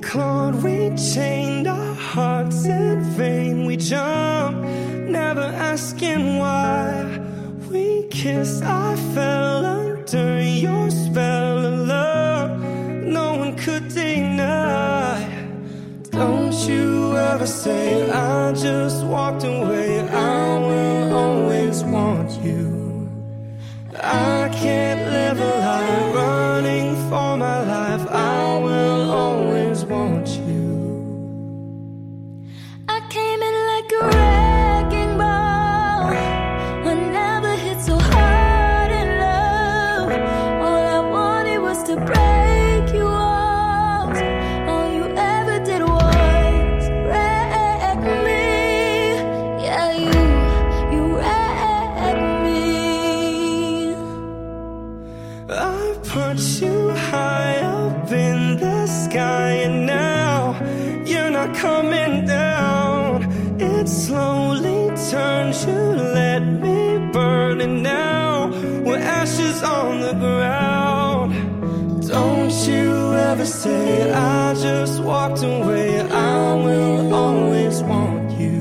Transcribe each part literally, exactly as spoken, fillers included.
clawed, we chained our hearts in vain. We jumped, never asking why. We kissed, I fell under your spell of love no one could deny. Don't you ever say I just walked away. I will always want you. I can't live a life running for my life. I will always want you. I came in like a wrecking ball. I never hit so hard in love. All I wanted was to break you off. All you ever did was wreck me. Yeah, you, you wrecked me. I put you high up in the sky, and now you're not coming down. It slowly turns, you let me burn, and now we're ashes on the ground. Don't you ever say I just walked away. I will always want you.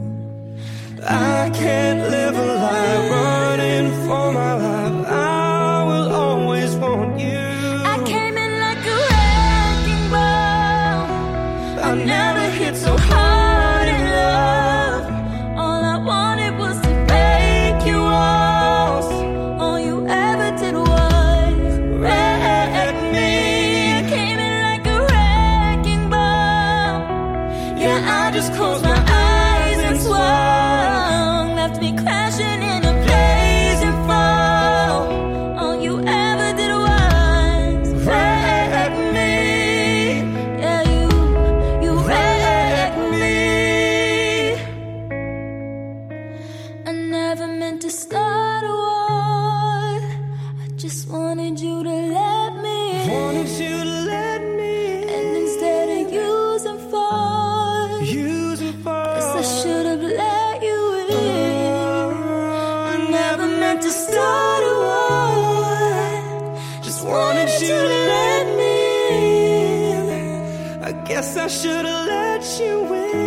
I can't live a life running for my life. I will always want you. I came in like a wrecking ball. I never hit so hard in love. All I wanted was to break you off. All you ever did was wreck me. I came in like a wrecking ball. Yeah, I just closed my eyes and swung, left me crashing in a blazing fall. All you ever did was wreck me. yeah, you, you wrecked me. I never meant to start a war. I just wanted you to let me in. Wanted you to let me And instead of using force, use and guess I fall. should have let you in. I never meant to start a war. Just wanted you to let me in. I guess I should have let you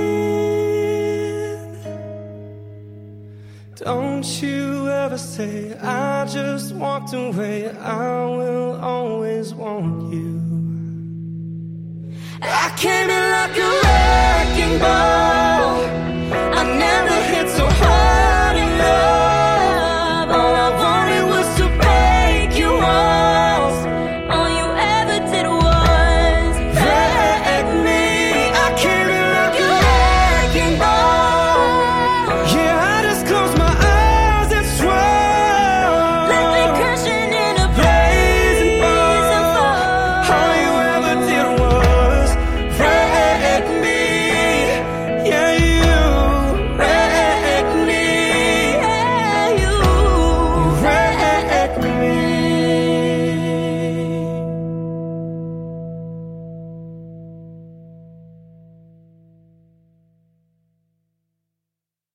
in. Don't you ever say I just walked away. I will always want you. I came in like a wrecking ball.